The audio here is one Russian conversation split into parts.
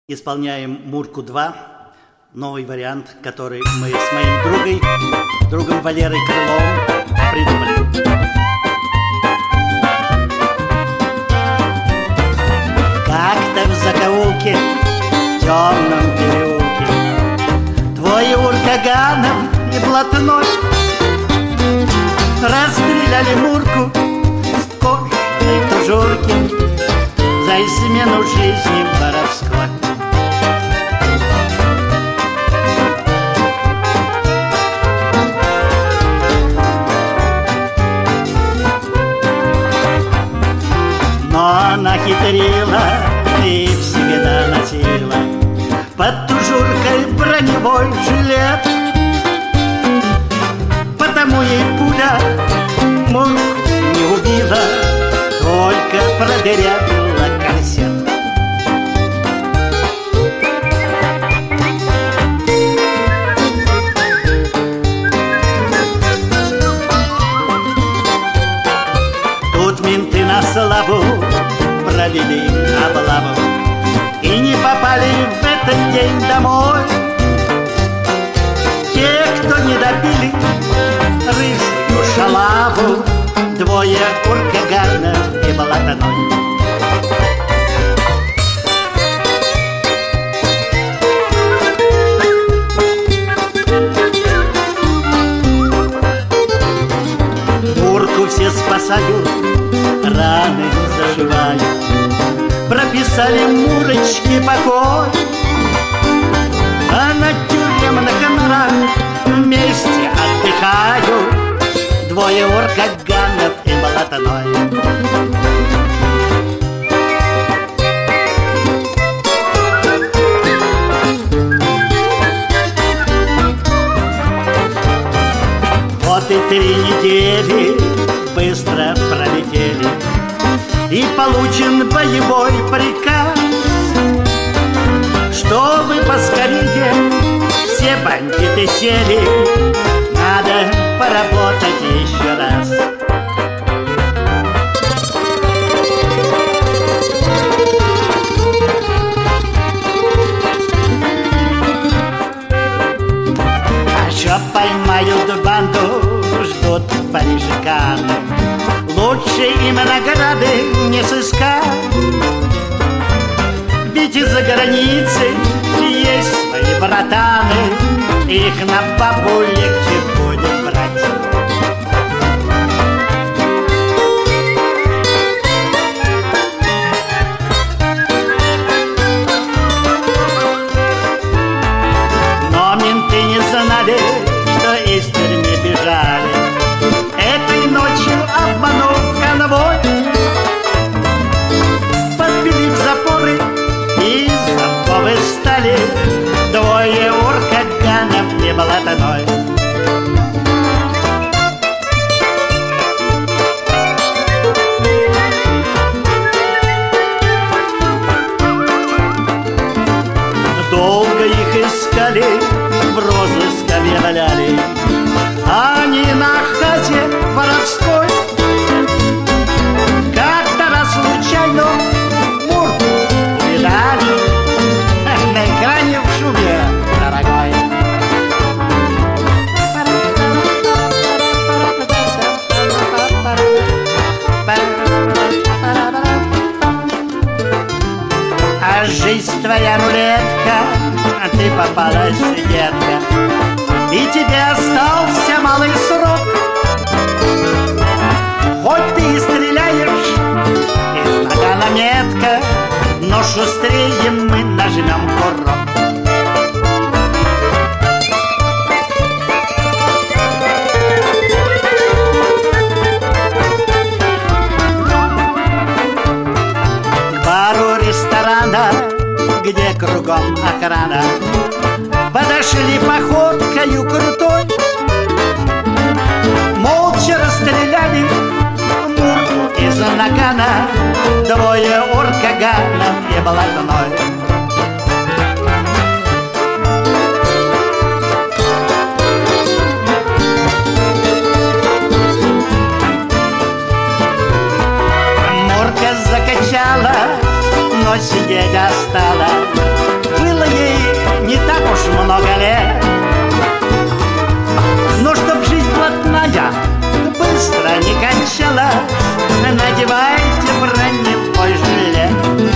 Исполняем Мурку 2, новый вариант, который мы с моим другом Валерой Крыловым придумали. Как-то в закоулке, в темном переулке, твой Уркаганов и блатной расстреляли Мурку в кожаной тужурке за измену жизни воровской. Но она хитрила и всегда носила под тужуркой броневой жилет. Потому ей пуля Мурку не убила, только продырявила корсет. Тут менты на славу провели облаву и не попали в этот день домой. Те, кто не добили рыжую шалаву, двое Уркаганов и блатной. Мурку все спасают, раны заживают, прописали Мурочке покой. А на тюремных номерах вместе отдыхают двое Уркаганов и блатной. Вот и 3 недели быстро пролетели, и получен боевой приказ, чтобы поскорее все бандиты сели. Надо поработать еще раз. А что поймают банду, ждут парижиканы. Лучше им награды не сыскать, ведь из-за границы есть свои братаны, их на бабу легче будет брать. Но менты не знали, что из тюрьмы бежали. Этой ночью, обманув конвой, подбили в запоры и замковы стали двое Уркаганов и блатной. Долго их искали, в розыск объявляли, они на хате воровской. Как-то раз случайно Мурку видали на экране в шубе дорогой. А жизнь твоя рулетка, а ты попалась, детка, и тебе остался малый срок. Хоть ты и стреляешь из нагана метко, но шустрее мы нажмем курок. К бару ресторана, где кругом охрана, подошли походкою крутой, молча расстреляли Мурку из нагана, двое Уркаганов и блатной. Мурка закачала, но сидеть осталась. кончилась, надевайте броневой жилет.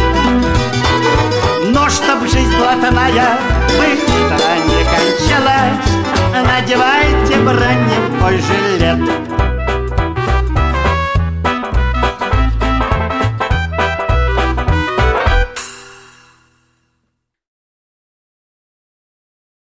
Но чтоб жизнь блатная быстро не кончилась, надевайте броневой жилет.